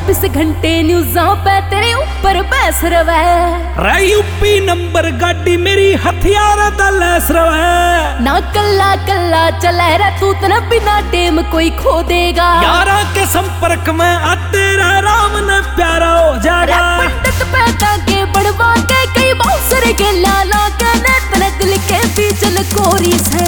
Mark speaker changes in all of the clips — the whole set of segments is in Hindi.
Speaker 1: 24 घंटे न्यूज़ां पे तेरे ऊपर बहस रवे।
Speaker 2: यूपी नंबर गाड़ी मेरी हथियार दा लैस रवे।
Speaker 1: ना कल्ला कल्ला चले रे तू तना बिना टेम कोई खो देगा।
Speaker 2: यारा के संपर्क में आते रह राम ने प्यारा हो जाएगा।
Speaker 1: पंडित पैदा के बढ़वा के कई बाउंसर के लाला के ने दिल के बीचल कोरी से।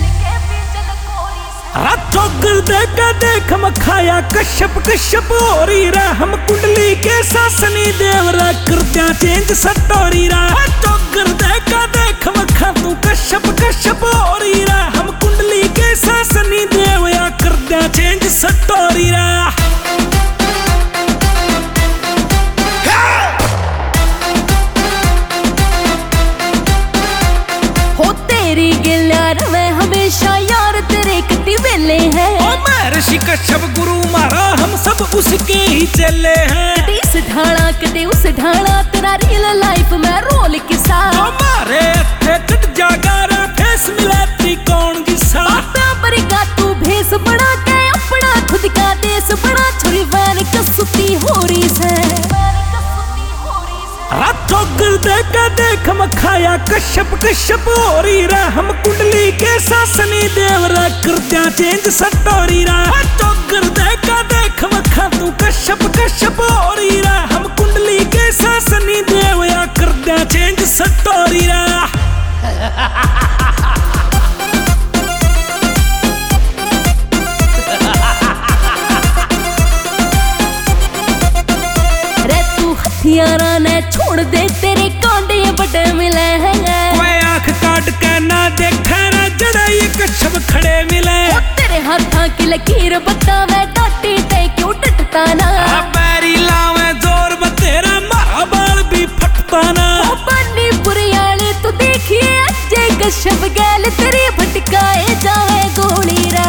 Speaker 2: चौगर देखा देख मखाया कश्यप कश्यप हो रही रा। हम कुंडली के सासनी देवरा करत्या चेंज सटोरी रा। चौगर देखा देख मखा तू कश्यप कश्यप हो रही रा। हम कुंडली के सासनी देवया करत्या चेंज सटोरी रा।
Speaker 1: हो तेरी गिल्या रवे हमेशा यार तेरे कति वेले हैं।
Speaker 2: ऋषि कश्यप गुरु मारा हम सब उसके ही चले हैं।
Speaker 1: कदे इस ढाणा कदे उस ढाणा तेरा रियल लाइफ में रोल किसा।
Speaker 2: हमारे थे कट जागा रा फेस मिला त्रिकोण किसा।
Speaker 1: बरिगा तू भेस बना के अपना खुद का देश बना। छोरी वैन कसुती हो रही से।
Speaker 2: चौगर देखा देख मखाया कश्यप कश्यप हो रही रा। हम कुंडली के सासनी देवरा करत्या चेंज सटोरी रा। चौगर देखा देख मखा तू कश्यप कश्यप हो रही रा। हम कुंडली के सासनी देवया करत्या चेंज सटोरी रा।
Speaker 1: हथियारा ने छोड़ दे तेरे कांडे बड़े मिले हैं।
Speaker 2: कोई आंख काट के ना देखा रा जड़ा ये कश्यप खड़े मिले।
Speaker 1: तेरे हाथा की लकीर बतावे डाटी ते क्यों डटता ना।
Speaker 2: बैरी लावे जोर बतेरा मारा बाल भी फटता ना।
Speaker 1: बन्नी पुरियाली तू देखिए अजय कश्यप गैल तेरी भटकाए जावे गोली रे।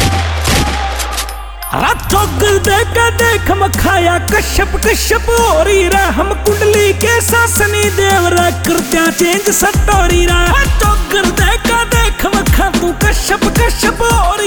Speaker 2: चौगर देखा देख मखाया कश्यप कश्यप हो रही रा। हम कुंडली के सासनी देवरा करत्या चेंज सटोरी रा। चौगर देखा देख मखा तू कश्यप कश्यप हो